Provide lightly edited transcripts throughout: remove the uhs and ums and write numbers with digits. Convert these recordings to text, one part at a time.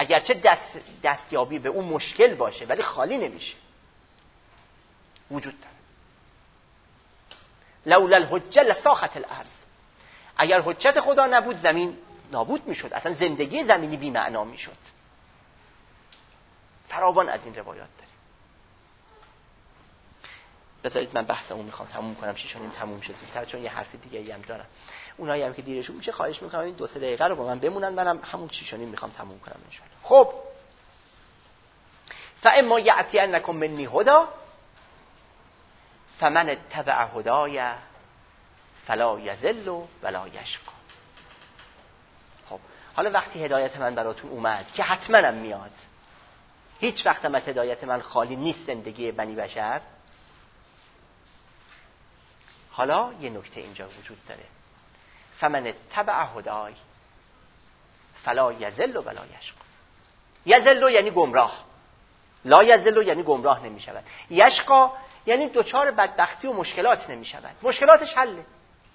اگرچه دستیابی به اون مشکل باشه ولی خالی نمیشه، وجود داره. لولا الحجه لساخت الارض، اگر حجت خدا نبود زمین نابود میشد، اصلا زندگی زمینی بی معنا میشد. فراوان از این روایات داریم. بذارید من بحثمو میخوام تموم کنم، 6 تموم شه زودتر، چون یه حرف دیگه ای هم دارم. اونایی هم که دیرشون میشه خواهش میکنم این 2-3 دقیقه رو با من بمونن، منم همون 6 میخوام تموم کنم ان شاء الله. خب فاما یاتینکم منی هدی فمن اتبع هدای فلا یضل ولا یشقی. خب حالا وقتی هدایت من براتون اومد که حتما هم میاد، هیچ وقتم از هدایت من خالی نیست زندگی بنی بشر، حالا یه نکته اینجا وجود داره. فمن اتبع هدای فلا یضل ولا یشقی. یضل یعنی گمراه، لا یضل یعنی گمراه نمی شود، یشقی یعنی دوچار بدبختی و مشکلات نمی شود، مشکلاتش حله.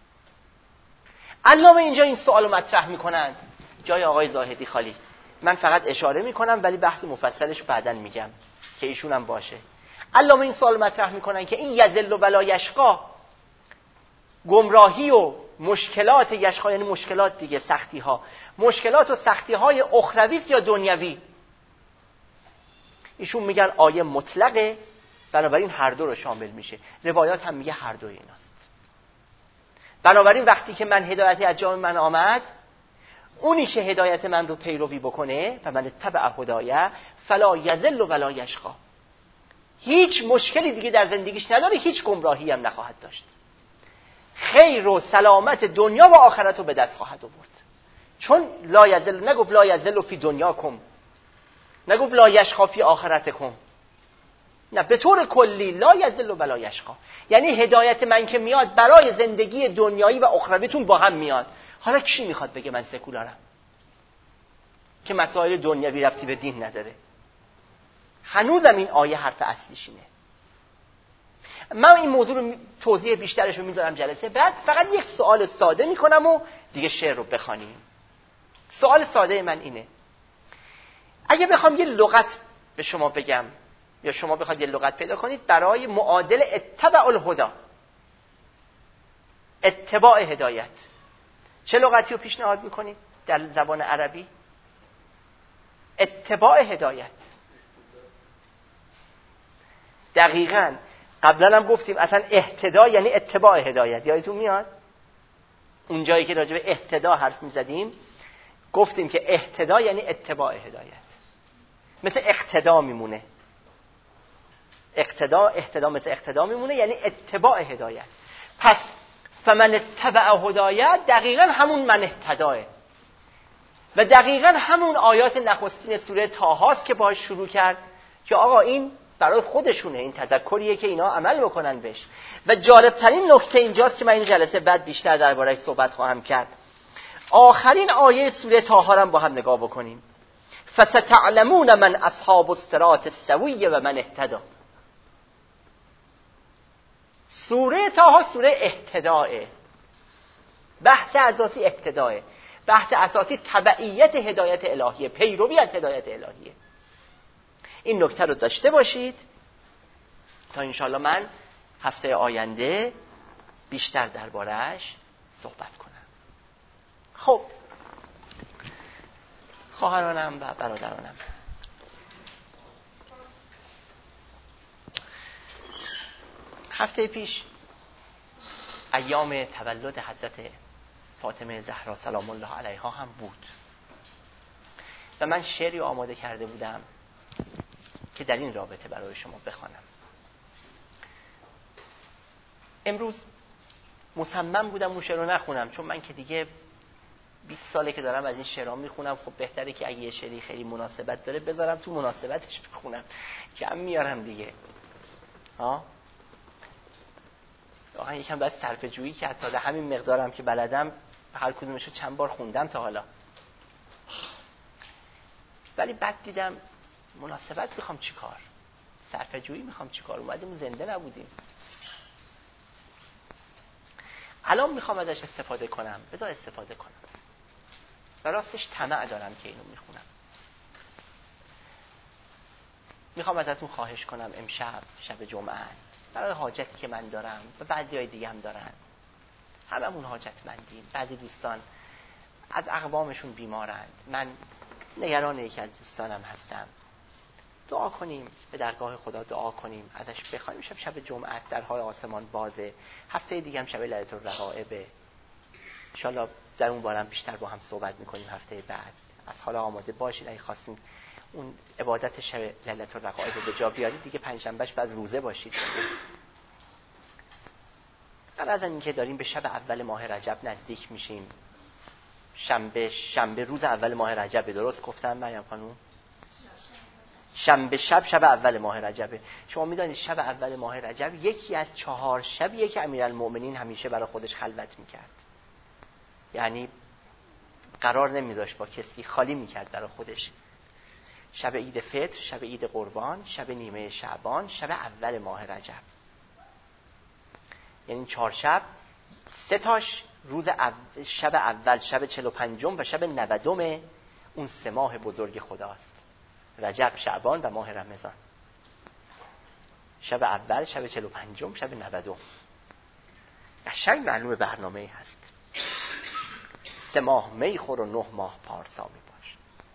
علامه اینجا این سوالو مطرح میکنند، جای آقای زاهدی خالی، من فقط اشاره میکنم ولی بحث مفصلش بعداً میگم که ایشون هم باشه. علامه این سوال مطرح میکنن که این یضل ولا یشقی، گمراهی و مشکلات، یشقی یعنی مشکلات دیگه، سختی ها، مشکلات و سختی های اخروی یا دنیوی. ایشون میگن آیه مطلقه، بنابراین هر دو رو شامل میشه. روایات هم میگه هر دو ایناست. بنابراین وقتی که من هدایتی از جانب من آمد، اونی که هدایت من رو پیروی بکنه و من اتبع هدایه فلا یضل ولا یشقی، هیچ مشکلی دیگه در زندگیش نداره، هیچ گمراهی هم نخواهد داشت، خیر و سلامت دنیا و آخرت رو به دست خواهد آورد. چون لا یضل، نگفت لا یضل فی دنیاکم، نگفت لا یشقی فی آخرتکم، نه، به طور کلی لا یضل ولا یشقی، یعنی هدایت من که میاد برای زندگی دنیایی و اخرویتون با هم میاد. حالا کی میخواد بگه من سکولارم که مسائل دنیوی ربطی به دین نداره؟ هنوزم این آیه حرف اصلیش اینه. من این موضوع رو توضیح بیشترش رو میذارم جلسه بعد، فقط یک سوال ساده میکنم و دیگه شعر رو بخوانیم. سوال ساده من اینه، اگه بخوام یه لغت به شما بگم یا شما بخواید یه لغت پیدا کنید برای معادل اتبع الهدی، اتباع هدایت، چه لغتی رو پیشنهاد میکنید در زبان عربی؟ اتباع هدایت. دقیقاً قبلا هم گفتیم اصلا اهتدا یعنی اتباع هدایت، یادتون میاد؟ اون جایی که راجع به اهتدا حرف میزدیم گفتیم که اهتدا یعنی اتباع هدایت، مثل اقتدا میمونه، اهتدا مثل اقتدا میمونه، یعنی اتباع هدایت. پس فمن اتبع هدایت دقیقاً همون من اهتداه و دقیقاً همون آیات نخستین سوره طه هاست که باهاش شروع کرد که آقا این برای خودشونه، این تذکریه که اینا عمل بکنن بهش. و جالبترین نکته اینجاست که من این جلسه بعد بیشتر درباره‌اش صحبت خواهم کرد. آخرین آیه سوره طه را با هم نگاه بکنیم. فستعلمون من اصحاب الصراط السوی و من اهتدی. سوره طه سوره اهتداء، بحث اساسی اهتداء، بحث اساسی تبعیت هدایت الهیه، پیروی از هدایت الهیه. این نکته رو داشته باشید تا انشاءالله من هفته آینده بیشتر درباره‌اش صحبت کنم. خب خواهرانم و برادرانم، هفته پیش ایام تولد حضرت فاطمه زهرا سلام الله علیها هم بود و من شعری آماده کرده بودم که در این رابطه برای شما بخوانم. امروز مصمم بودم اون شعر رو نخونم، چون من که دیگه 20 ساله که دارم از این شعرها میخونم، خب بهتره که اگه یه شعری خیلی مناسبت داره بذارم تو مناسبتش بخونم، کم میارم دیگه. واقعا یکم باید صرفه جویی کرد تا همین مقدارم که بلدم هر کدومشو چند بار خوندم تا حالا. ولی بعد دیدم مناسبت میخوام چیکار، صرفه جویی میخوام چیکار، اومدیم زنده نبودیم. الان میخوام ازش استفاده کنم، بذار استفاده کنم و راستش طمع دارم که اینو میخونم. میخوام ازتون خواهش کنم امشب شب جمعه است، برای حاجتی که من دارم و بعضیای دیگه هم دارن، هممون حاجتمندیم. بعضی دوستان از اقوامشون بیمارند، من نگران یکی از دوستانم هستم. دعا کنیم، به درگاه خدا دعا کنیم، ازش بخوایم. شب جمعه است، درهای آسمان بازه. هفته دیگه هم شب لیلة الرغائبه. ان شاءالله در اون بارم بیشتر با هم صحبت میکنیم هفته بعد. از حالا آماده باشید اگه خواستین اون عبادت شب لیلة الرغائبه به جا بیارید، دیگه پنجشنبهش بعد روزه باشید. از این که داریم به شب اول ماه رجب نزدیک میشیم. شنبه روز اول ماه رجب، درست گفتم مریم خانم؟ شنبه شب اول ماه رجبه. شما میدونید شب اول ماه رجب یکی از 4 شبیه که امیرالمؤمنین همیشه برای خودش خلوت میکرد. یعنی قرار نمیذاشت با کسی، خالی میکرد برای خودش. شب عید فطر، شب عید قربان، شب نیمه شعبان، شب اول ماه رجب. یعنی 4 شب، 3 تاش روز شب اول، شب 45 و شب 90 اون 3 ماه بزرگ خداست: رجب، شعبان و ماه رمضان. شب اول، شب 45، شب 90. قشنگ معلومه برنامه‌ای هست. 3 ماه می خور و 9 ماه پارسا می باش.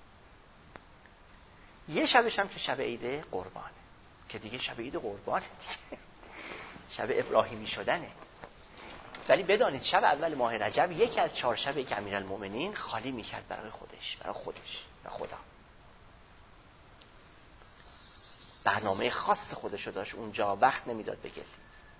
یه شبش هم که شب عید قربانه، که دیگه شب عید قربانه دیگه. شب ابراهیمی شدنه. ولی بدانید شب اول ماه رجب یکی از 4 شبی که امیرالمؤمنین خالی میکرد برای خودش و خدا. برنامه خاص خودشو داشت اونجا، وقت نمیداد به کسی.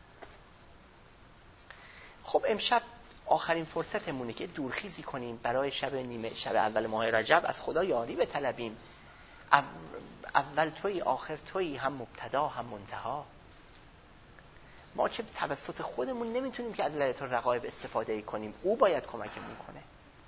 خب امشب آخرین فرصتمونه که دورخیزی کنیم برای شب اول ماه رجب، از خدا یاری بطلبیم. اول تویی، آخر تویی، هم مبتدا هم منتها. ما که توسط خودمون نمیتونیم که از لیلة الرغائب استفاده کنیم. او باید کمکمون کنه.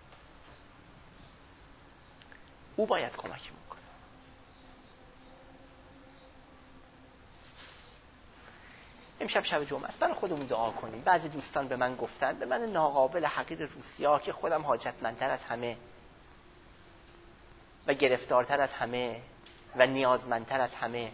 امشب شب جمعه است، برای خودمون دعا کنیم. بعضی دوستان به من گفتن، به من ناقابل حقیر روسیا، که خودم حاجتمندتر از همه و گرفتارتر از همه و نیازمندتر از همه.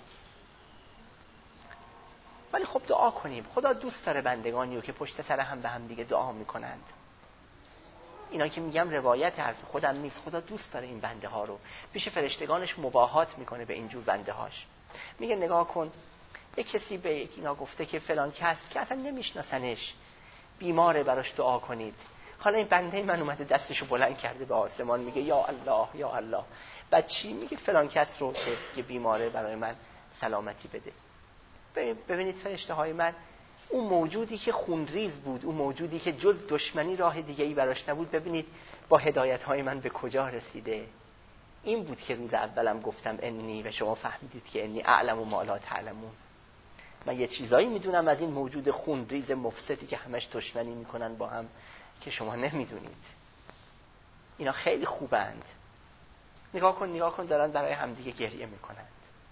ولی خب دعا کنیم. خدا دوست داره بندگانیو که پشت سر هم به هم دیگه دعا میکنند. اینا که میگم روایت حرف خودم نیست. خدا دوست داره این بنده ها رو. پیش فرشتگانش مباهات میکنه به اینجور بنده هاش. میگه نگاه کن، یک کسی به اینا گفته که فلان کس که اصلا نمیشناسنش بیماره، براش دعا کنید. حالا این بنده من اومده دستشو بلند کرده به آسمان، میگه یا الله یا الله. بعد چی میگه؟ فلان کس رو که بیماره برای من سلامتی بده. ببینید فرشته های من، اون موجودی که خونریز بود، اون موجودی که جز دشمنی راه دیگه‌ای براش نبود، ببینید با هدایت های من به کجا رسیده. این بود که روز اولم گفتم انی، و شما فهمیدید که انی اعلم و ما لا تعلمون. من یه چیزایی میدونم از این موجود خونریز مفسدی که همش دشمنی میکنن با هم، که شما نمیدونید. اینا خیلی خوبند. نگاه کن دارن برای همدیگه گریه میکنن.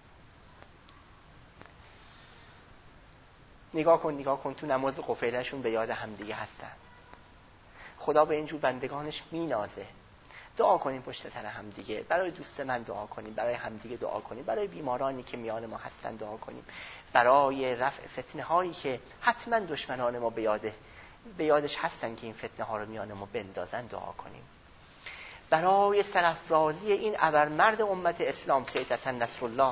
نگاه کن تو نماز قفیلشون به یاد همدیگه هستن. خدا به اینجور بندگانش مینازه. دعا کنیم پشت سر همدیگه. برای دوست من دعا کنیم، برای همدیگه دعا کنیم، برای بیمارانی که میان ما هستن دعا کنیم، برای رفع فتنه هایی که حتما دشمنان ما به یادش هستن که این فتنه ها رو میان ما بندازن دعا کنیم. برای سرافرازی این ابرمرد امت اسلام سید حسن نصرالله،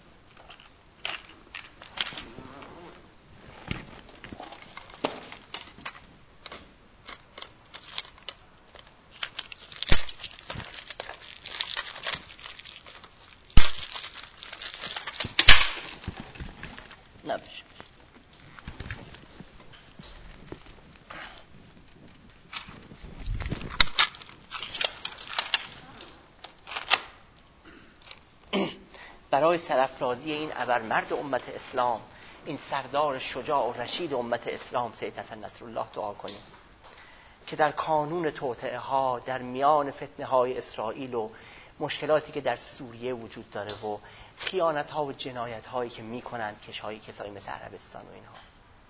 برای سرافرازی این ابرمرد امت اسلام، این سردار شجاع و رشید امت اسلام سید حسن نصرالله دعا کنیم که در کانون توطئه ها، در میان فتنه های اسرائیل و مشکلاتی که در سوریه وجود داره و خیانت ها و جنایت هایی که میکنن کسایی مثل عربستان و اینها.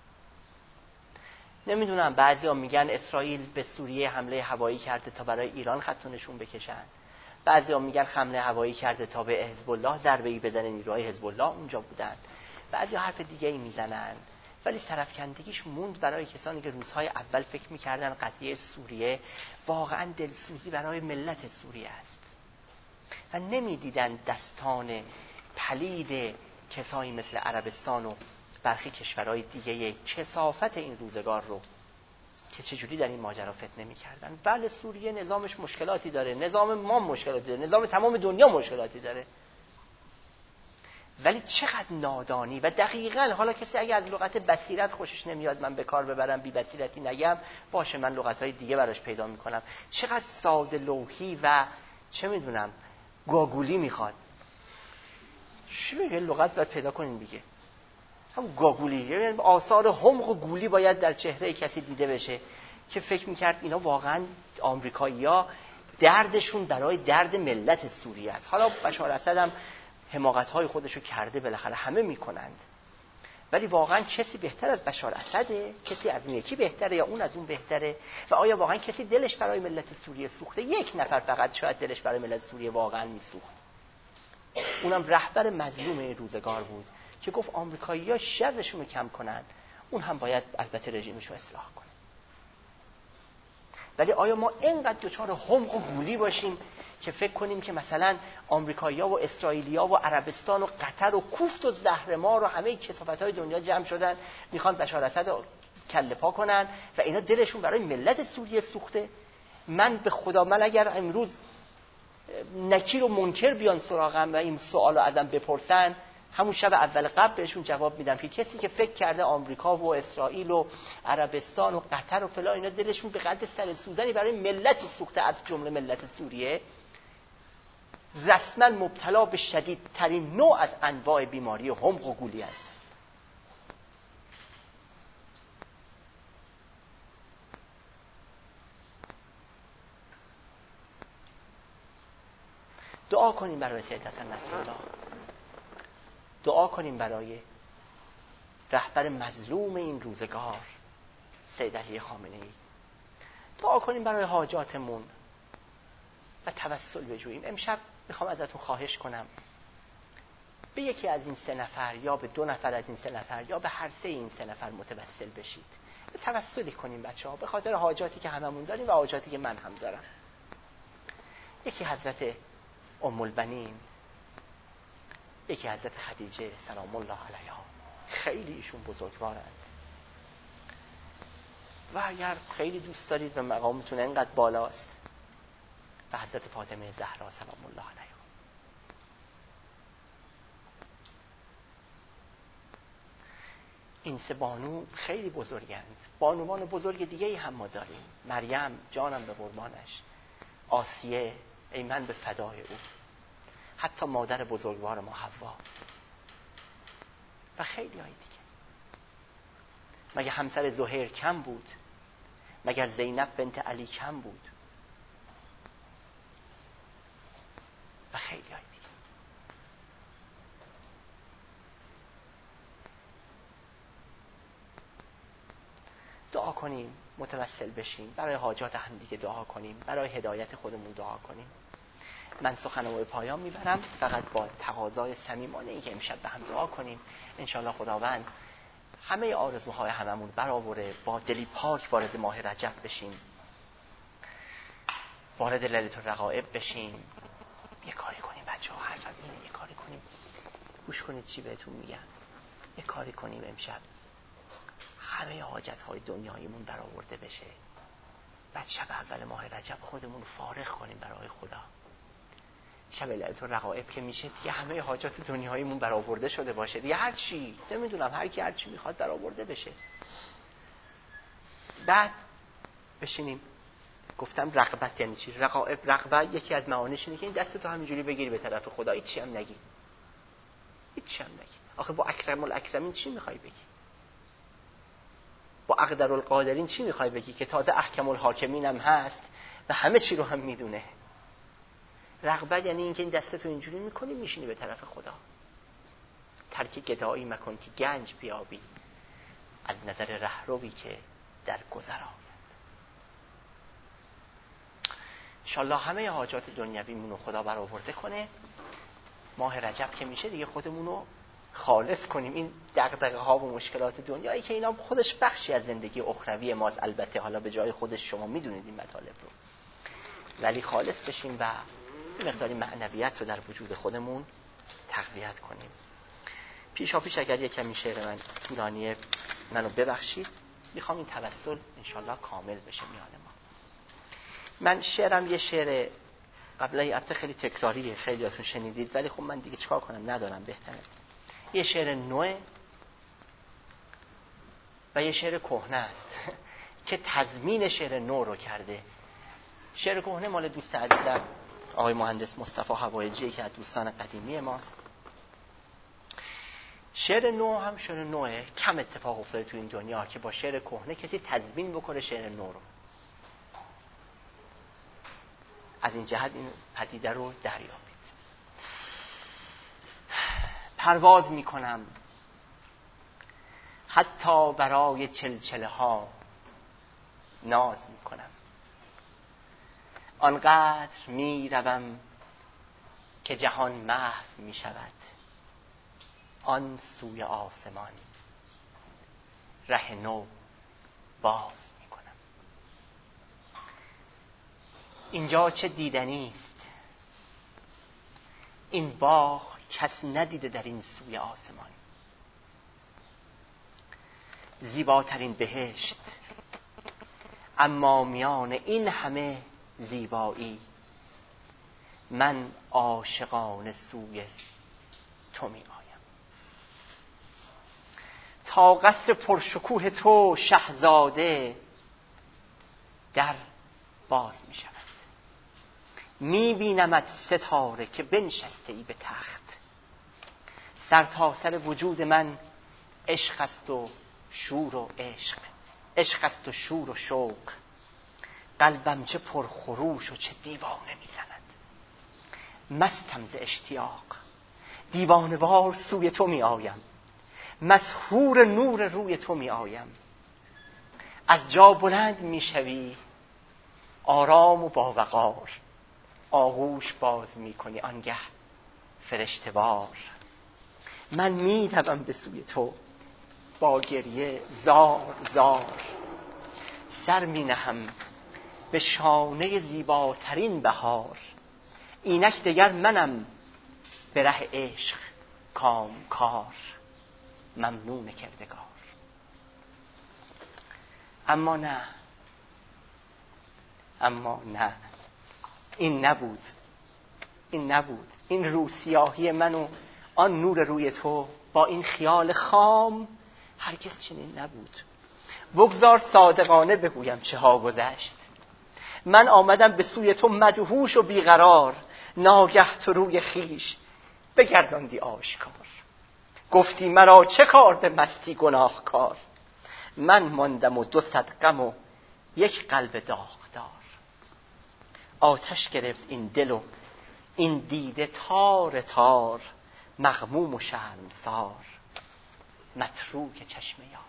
نمیدونم، بعضیا میگن اسرائیل به سوریه حمله هوایی کرده تا برای ایران خط و نشون بکشن. بعضیا میگن حمله هوایی کرده تا به حزب الله ضربه‌ای بزنه، نیروهای حزب الله اونجا بودن. بعضیا حرف دیگه ای میزنن، ولی سرفکندگیش موند برای کسانی که روزهای اول فکر میکردن قضیه سوریه واقعا دلسوزی برای ملت سوریه است و نمیدیدن دستان پلید کسایی مثل عربستان و برخی کشورهای دیگه کثافت این روزگار رو که چجوری در این ماجرا فتنه می‌کردن. بله سوریه نظامش مشکلاتی داره، نظام ما مشکلاتی داره، نظام تمام دنیا مشکلاتی داره، ولی چقدر نادانی و دقیقاً حالا کسی اگه از لغت بصیرت خوشش نمیاد من به کار ببرم، بی بصیرتی نگم، باشه من لغت‌های دیگه براش پیدا می‌کنم. چقدر ساده لوحی و چه می‌دونم گاگولی میخواد. چی میگه لغت باید پیدا کنین دیگه. هم گاگولی، یعنی آثار حمق و گولی باید در چهره کسی دیده بشه که فکر میکرد اینا واقعا آمریکایی‌ها دردشون برای درد ملت سوریه است. حالا بشار اسد هم حماقت‌های خودشو کرده، بالاخره همه میکنند، ولی واقعا کسی بهتر از بشار اسده؟ کسی از اون یکی بهتره یا اون از اون بهتره؟ و آیا واقعا کسی دلش برای ملت سوریه سوخته؟ یک نفر فقط شاید دلش برای ملت سوریه واقعا میسوخت، اونم رهبر مظلوم این روزگار بود که گفت آمریکایی‌ها شرشون رو کم کنن، اون هم باید البته رژیمش رو اصلاح کنه. ولی آیا ما اینقدر دچار حمق و گولی باشیم که فکر کنیم که مثلا آمریکایی‌ها و اسرائیلی‌ها و عربستان و قطر و کوفت و زهرمار و همه کثافت‌های دنیا جمع شدن میخوان بشار اسد رو کله پا کنن و اینا دلشون برای ملت سوریه سوخته؟ من به خدا، من اگر امروز نکیر و منکر بیان سراغم و این سوالو ازم بپرسن، همون شب اول قبل بهشون جواب میدم که کسی که فکر کرده آمریکا و اسرائیل و عربستان و قطر و فلان اینا دلشون به قدر سر سوزنی برای ملتی سوخته از جمله ملت سوریه، رسما مبتلا به شدیدترین نوع از انواع بیماری حمق و گولی است. دعا کنیم برای سید حسن نصرالله، دعا کنیم برای رهبر مظلوم این روزگار سید علی خامنه‌ای، دعا کنیم برای حاجاتمون و توسل بجوییم. امشب میخوام ازتون خواهش کنم به یکی از این 3 نفر یا به 2 نفر از این 3 نفر یا به هر 3 این 3 نفر متوسل بشید، به توسلی کنیم بچه‌ها به خاطر حاجاتی که هممون داریم و حاجاتی که من هم دارم. یکی حضرت ام البنین، یکی حضرت خدیجه سلام الله علیها، خیلی ایشون بزرگوارند و اگر خیلی دوست دارید و مقامتون اینقدر بالاست، به حضرت فاطمه زهرا سلام الله علیها. این 3 بانو خیلی بزرگند. بانوان بزرگ دیگه ای هم ما داریم، مریم جانم به قربانش، آسیه ای من به فدای او، حتی مادر بزرگوار ما حوا و خیلی های دیگه. مگه همسر زهیر کم بود؟ مگر زینب بنت علی کم بود؟ و خیلی های دیگه. دعا کنیم، متوسل بشیم، برای حاجات هم دیگه دعا کنیم، برای هدایت خودمون دعا کنیم. من سخنمو به پایان میبرم فقط با تقاضای صمیمانه این که امشب به هم دعا کنیم انشالله خداوند همه آرزوهای هممون برآوره، با دلی پاک وارد ماه رجب بشیم، وارد لیلة الرغائب بشیم. یه کاری کنیم بچه‌ها، حرفم اینه، یه کاری کنیم، گوش کنید چی بهتون میگم. یه کاری کنیم امشب همه حاجت‌های دنیاییمون برآورده بشه، بعد شب اول ماه رجب خودمون فارغ کنیم برای خدا. شب لیلة الرغائب که میشه دیگه همه حاجات دنیاییمون برآورده شده باشه دیگه، هر چی نمیدونم هر کی هر چی میخواد برآورده بشه. بعد بشینیم. گفتم رغبت یعنی چی؟ رغائب، رغبت یکی از معانیش اینه که این دستتو همینجوری بگیری به طرف خدا، هیچی هم نگی، هیچی هم نگی. آخه با اکرم الاکرمین چی میخوای بگی؟ با اقدر القادرین چی میخوای بگی که تازه احکم الحاکمین هم هست و همه چی رو هم میدونه؟ رغبت یعنی اینکه این دستتو اینجوری میکنی میشینی به طرف خدا. ترک گدایی مکن که گنج بیابی، از نظر رهروی که در گذر آید. انشالله همه حاجات دنیویمون رو خدا برآورده کنه. ماه رجب که میشه دیگه خودمون رو خالص کنیم این دغدغه ها و مشکلات دنیایی که اینا خودش بخشی از زندگی اخروی ماست، البته حالا به جای خودش شما میدونید این مطالب رو، ولی خالص بشیم و مقداری معنویت رو در وجود خودمون تقویت کنیم. پیشاپیش اگر یک کمی شعر من طولانیه منو ببخشید، میخوام این توسل انشالله کامل بشه میان ما. من شعرم یه شعر قبلا البته خیلی تکراریه، خیلیاتون شنیدید، ولی خب من دیگه چیکار کنم، ندارم بهتره. یه شعر نوه و یه شعر کهنه است که تضمین شعر نو رو کرده. شعر کهنه مال دوست عزیزم آقای مهندس مصطفی حوایجی که از دوستان قدیمی ماست. شعر نو هم شعر نوه، کم اتفاق افتاده تو این دنیا که با شعر کهنه کسی تضمین بکنه شعر نو رو. از این جهت این پدیده رو دریابید. پرواز میکنم حتی برای چلچله ها ناز میکنم، آنقدر میروم که جهان محو میشود، آن سوی آسمان ره نو باز میکنم. اینجا چه دیدنی است، این باغ کس ندیده در این سوی آسمان، زیباترین بهشت، اما میان این همه زیبایی من عاشقانه سوی تو می آیم. تا قصر پرشکوه تو شهزاده در باز می شود، می بینمت ستاره که بنشسته ای به تخت، سر تا سر وجود من عشق است و شور و عشق، عشق است و شور و شوق، قلبم چه پرخروش و چه دیوانه میزند، مستم ز اشتیاق، دیوانوار سوی تو می آیم، مسحور نور روی تو می آیم. از جا بلند می شوی آرام و باوقار، آغوش باز می کنی آنگه فرشته‌وار، من می دوم به سوی تو با گریه زار زار، سر می نهم به شانه زیباترین بهار، اینک دگر منم به ره عشق کامکار، ممنون کردگار. اما نه این نبود، این روسیاهی من و آن نور روی تو با این خیال خام هرگز چنین نبود. بگذار صادقانه بگویم چه ها گذشت، من آمدم به سوی تو مدهوش و بیقرار، ناگه تو روی خیش بگرداندی آشکار، گفتی مرا چه کار به مستی گناهکار، من ماندم و 200 غم و یک قلب داغدار، آتش گرفت این دل و این دیده تار تار، مغموم و شرمسار متروک چشم یار.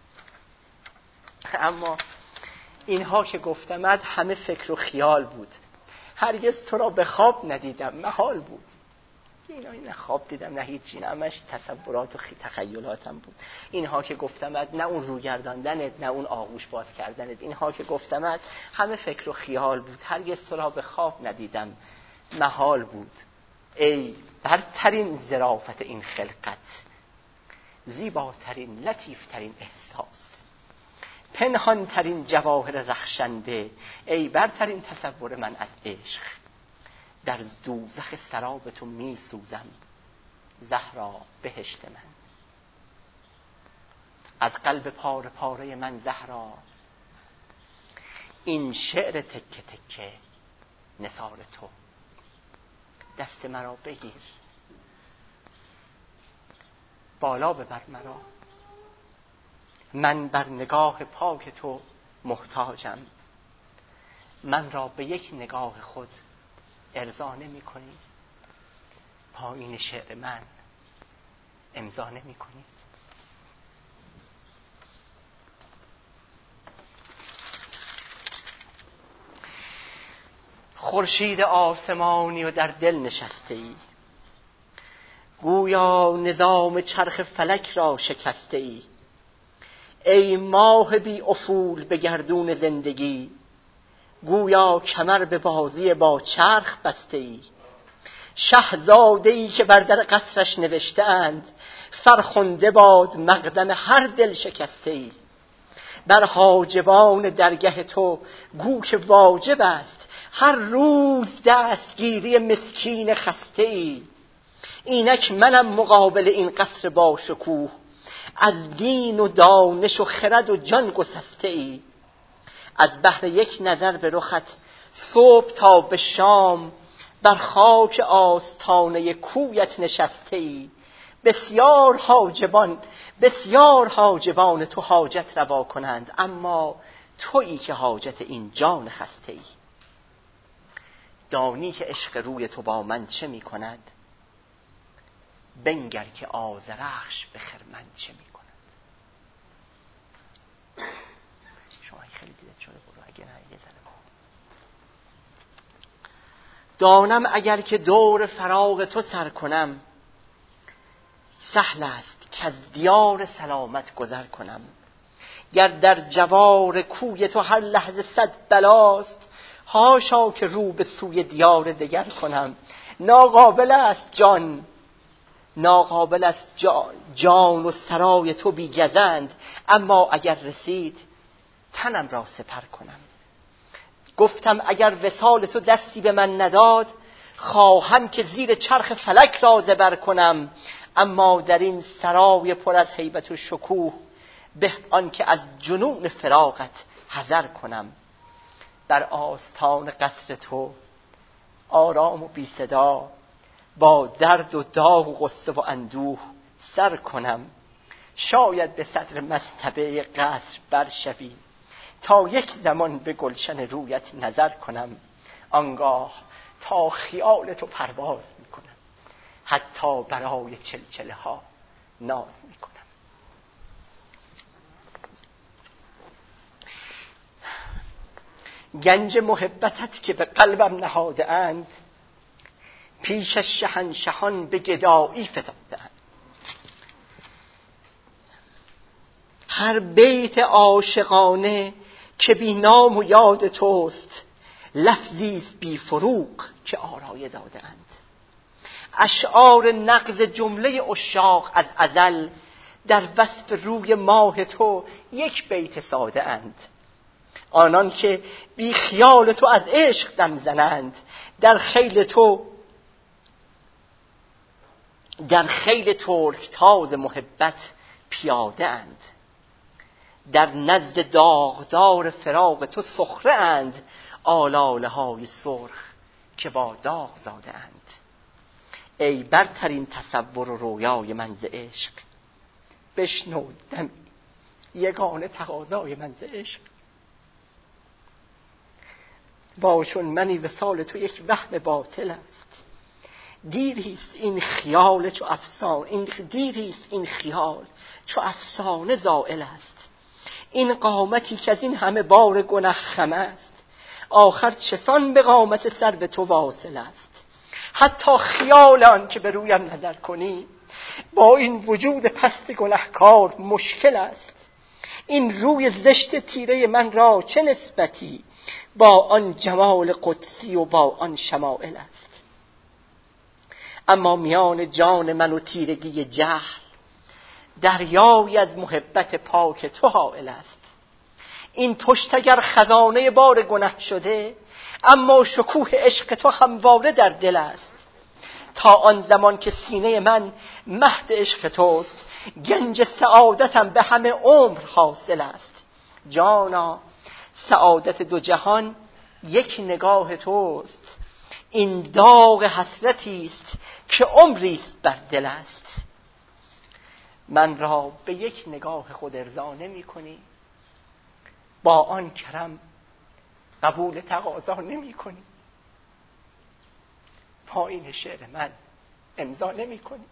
اما اینها که گفتمت همه فکر و خیال بود، هرگز تو را به خواب ندیدم، محال بود. اینا نه خواب دیدم نه هیچی، نه همش تصورات و تخیلاتم بود. اینها که گفتمت نه اون روگرداندنت نه اون آغوش باز کردنت، اینها که گفتمت همه فکر و خیال بود، هرگز تو را به خواب ندیدم، محال بود. ای برترین ظرافت این خلقت، زیباترین لطیفترین احساس، پنهانترین جواهر رخشنده، ای برترین تصور من از عشق، در دوزخ سراب تو می سوزم زهرا بهشت من، از قلب پاره پاره من زهرا این شعر تکه تکه نثار تو، دست مرا بگیر بالا ببر مرا، من بر نگاه پاک تو محتاجم، من را به یک نگاه خود ارضا نمی کنی، پایین شعر من امضا نمی کنی. خورشید آسمانی و در دل نشسته ای، گویا نظام چرخ فلک را شکسته ای. ای ماه بی افول به گردون زندگی، گویا کمر به بازی با چرخ بسته ای. شهزاده ای که بر در قصرش نوشته اند، فرخنده باد مقدم هر دل شکسته ای. بر حاجبان درگه تو گو که واجب است، هر روز دستگیری مسکین خسته ای. اینک منم مقابل این قصر با شکوه، از دین و دانش و خرد و جان گسسته ای. از بهر یک نظر به رخت صبح تا به شام، بر خاک آستانه کویت نشسته ای. بسیار حاجبان تو حاجت روا کنند، اما تویی که حاجت این جان خسته ای. دانی که عشق روی تو با من چه می کند، بنگر که آذرخش به خرمن چه می کند. شما خیلی دیدت شده برو، اگه نه یه ذره ما. دانم اگر که دور فراق تو سر کنم، سهل است که از دیار سلامت گذر کنم. گر در جوار کوی تو هر لحظه 100 بلاست، حاشا که رو به سوی دیار دگر کنم. ناقابل است جان و سرای تو بی گزند، اما اگر رسید تنم را سپر کنم. گفتم اگر وصال تو دستی به من نداد، خواهم که زیر چرخ فلک را زبر کنم. اما در این سرای پر از هیبت و شکوه، به آن که از جنون فراقت حذر کنم. بر آستان قصر تو آرام و بی صدا، با درد و داغ و غصه و اندوه سر کنم. شاید به صدر مصطبه قصر برشوی، تا یک زمان به گلشن رویت نظر کنم. آنگاه تا خیال تو پرواز می کنم، حتی برای چلچله ها ناز می کنم. گنج محبتت که به قلبم نهاده اند، پیش از شهنشهان به گدایی فتاده اند. هر بیت عاشقانه که بی نام و یاد توست، لفظی است بی فروغ که آرای داده اند. اشعار نغز جمله عشاق از ازل، در وصف روی ماه تو یک بیت ساده اند. آنان که بی خیال تو از عشق دم زنند، در خیل ترک تاز محبت پیاده اند. در نزد داغدار فراق تو سخره اند، آلاله های سرخ که با داغ زاده اند. ای برترین تصور و رویای من ز عشق، بشنو دمی یگانه تقاضای من ز عشق. با چون منی وصال تو یک وهم باطل است، دیریست این خیال چو افسانه زائل است. این قامتی که از این همه بار گنه خم است، آخر چسان به قامت سرو تو واصل است. حتی خیال آن که به رویم نظر کنی، با این وجود پست گنهکار مشکل است. این روی زشت تیره من را چه نسبتی، با آن جمال قدسی و با آن شمائل است. اما میان جان من و تیرگی جهل، دریایی از محبت پاک تو حائل است. این پشت اگر خزانه بار گناه شده، اما شکوه عشق تو همواره در دل است. تا آن زمان که سینه من مهد عشق توست، گنج سعادتم به همه عمر حاصل است. جانا سعادت دو جهان یک نگاه توست، این داغ حسرتی است که عمری است بر دل است. من را به یک نگاه خود ارضا نمی کنی، با آن کرم قبول تقاضا نمی کنی. پایین شعر من امضا نمی کنی.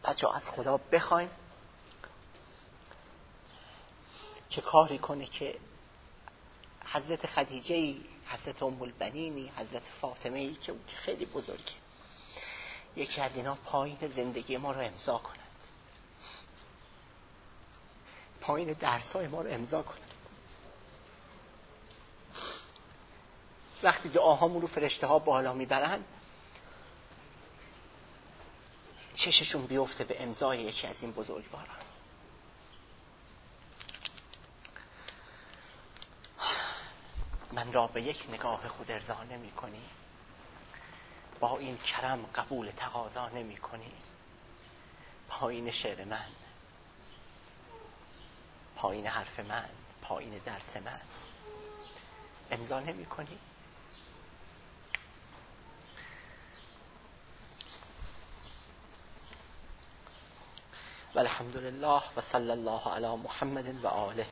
بچه از خدا بخوایم که کاری کنه که حضرت خدیجه‌ای، حضرت ام البنینی، حضرت فاطمه‌ای که خیلی بزرگه، یکی از اینا پایین زندگی ما رو امضا کنند، پایین درسای ما رو امضا کنند. وقتی دعاهامون رو فرشته ها بالا میبرن چششون بیفته به امضای یکی از این بزرگواران. من را به یک نگاه خود ارضا نمی کنی، با این کرم قبول تقاضا نمی کنی. پایین شعر من، پایین حرف من، پایین درس من امضا نمی کنی. والحمد لله و صلی الله علی محمد و آله.